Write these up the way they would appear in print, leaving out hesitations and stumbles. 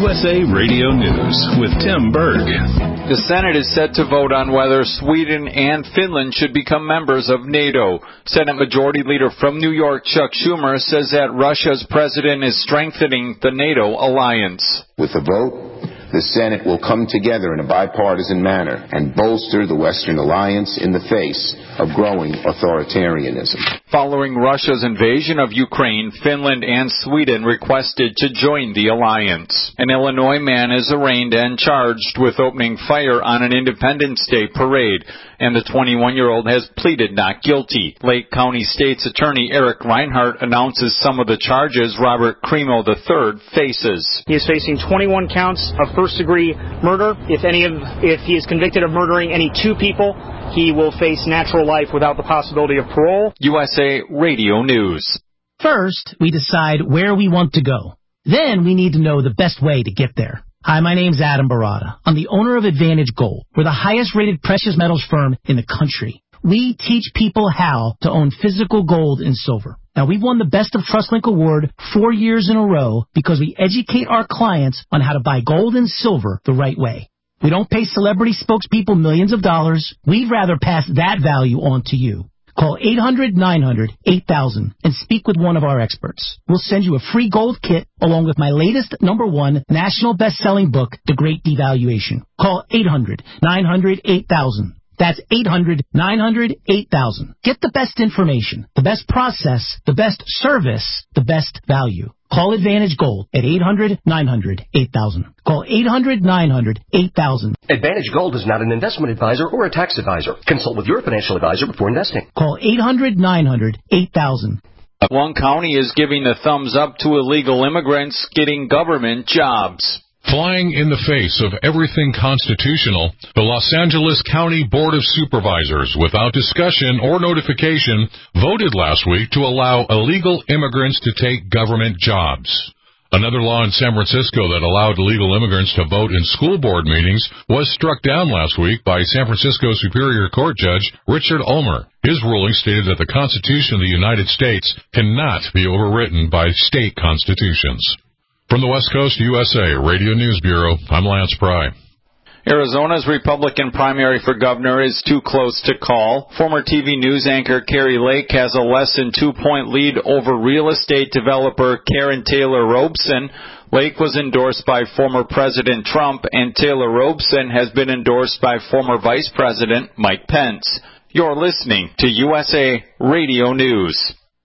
USA Radio News with Tim Berg. The Senate is set to vote on whether Sweden and Finland should become members of NATO. Senate Majority Leader from New York, Chuck Schumer, says that Russia's president is strengthening the NATO alliance. With the vote, the Senate will come together in a bipartisan manner and bolster the Western alliance in the face of growing authoritarianism. Following Russia's invasion of Ukraine, Finland and Sweden requested to join the alliance. An Illinois man is arraigned and charged with opening fire on an Independence Day parade, and the 21-year-old has pleaded not guilty. Lake County State's Attorney Eric Reinhart announces some of the charges Robert Cremo III faces. He is facing 21 counts of first-degree murder. If he is convicted of murdering any two people, he will face natural life without the possibility of parole. USA Radio News. First, we decide where we want to go. Then we need to know the best way to get there. Hi, my name's Adam Barada. I'm the owner of Advantage Gold. We're the highest-rated precious metals firm in the country. We teach people how to own physical gold and silver. Now, we've won the Best of TrustLink Award 4 years in a row because we educate our clients on how to buy gold and silver the right way. We don't pay celebrity spokespeople millions of dollars. We'd rather pass that value on to you. Call 800-900-8000 and speak with one of our experts. We'll send you a free gold kit along with my latest #1 national best-selling book, The Great Devaluation. Call 800-900-8000. That's 800-900-8000. Get the best information, the best process, the best service, the best value. Call Advantage Gold at 800-900-8000. Call 800-900-8000. Advantage Gold is not an investment advisor or a tax advisor. Consult with your financial advisor before investing. Call 800-900-8000. One county is giving the thumbs up to illegal immigrants getting government jobs. Flying in the face of everything constitutional, the Los Angeles County Board of Supervisors, without discussion or notification, voted last week to allow illegal immigrants to take government jobs. Another law in San Francisco that allowed illegal immigrants to vote in school board meetings was struck down last week by San Francisco Superior Court Judge Richard Ulmer. His ruling stated that the Constitution of the United States cannot be overwritten by state constitutions. From the West Coast USA Radio News Bureau, I'm Lance Pry. Arizona's Republican primary for governor is too close to call. Former TV news anchor Kari Lake has a less than 2-point lead over real estate developer Karen Taylor Robson. Lake was endorsed by former President Trump, and Taylor Robson has been endorsed by former Vice President Mike Pence. You're listening to USA Radio News.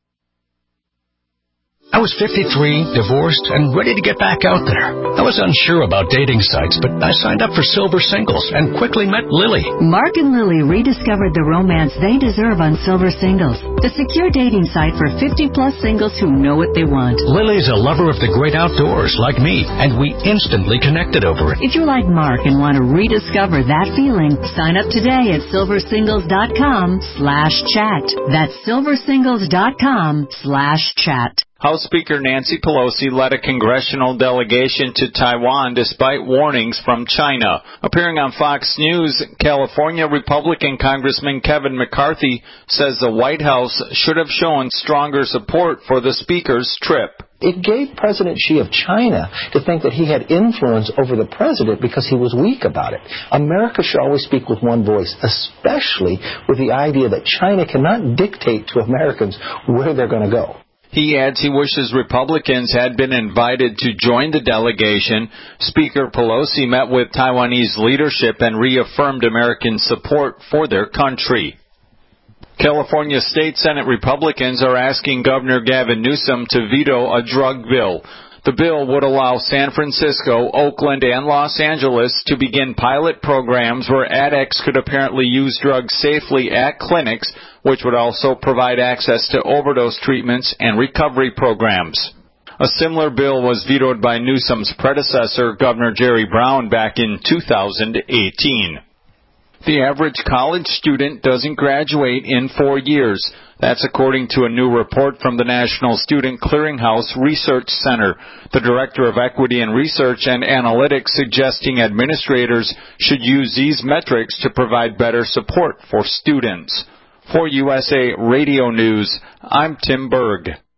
I was 53, divorced, and ready to get back out there. I was unsure about dating sites, but I signed up for Silver Singles and quickly met Lily. Mark and Lily rediscovered the romance they deserve on Silver Singles, the secure dating site for 50-plus singles who know what they want. Lily's a lover of the great outdoors, like me, and we instantly connected over it. If you're like Mark and want to rediscover that feeling, sign up today at silversingles.com/chat. That's silversingles.com/chat. House Speaker Nancy Pelosi led a congressional delegation to Taiwan despite warnings from China. Appearing on Fox News, California Republican Congressman Kevin McCarthy says the White House should have shown stronger support for the speaker's trip. It gave President Xi of China to think that he had influence over the president because he was weak about it. America should always speak with one voice, especially with the idea that China cannot dictate to Americans where they're going to go. He adds he wishes Republicans had been invited to join the delegation. Speaker Pelosi met with Taiwanese leadership and reaffirmed American support for their country. California State Senate Republicans are asking Governor Gavin Newsom to veto a drug bill. The bill would allow San Francisco, Oakland, and Los Angeles to begin pilot programs where addicts could apparently use drugs safely at clinics, which would also provide access to overdose treatments and recovery programs. A similar bill was vetoed by Newsom's predecessor, Governor Jerry Brown, back in 2018. The average college student doesn't graduate in 4 years. That's according to a new report from the National Student Clearinghouse Research Center. The Director of Equity and Research and Analytics suggesting administrators should use these metrics to provide better support for students. For USA Radio News, I'm Tim Berg.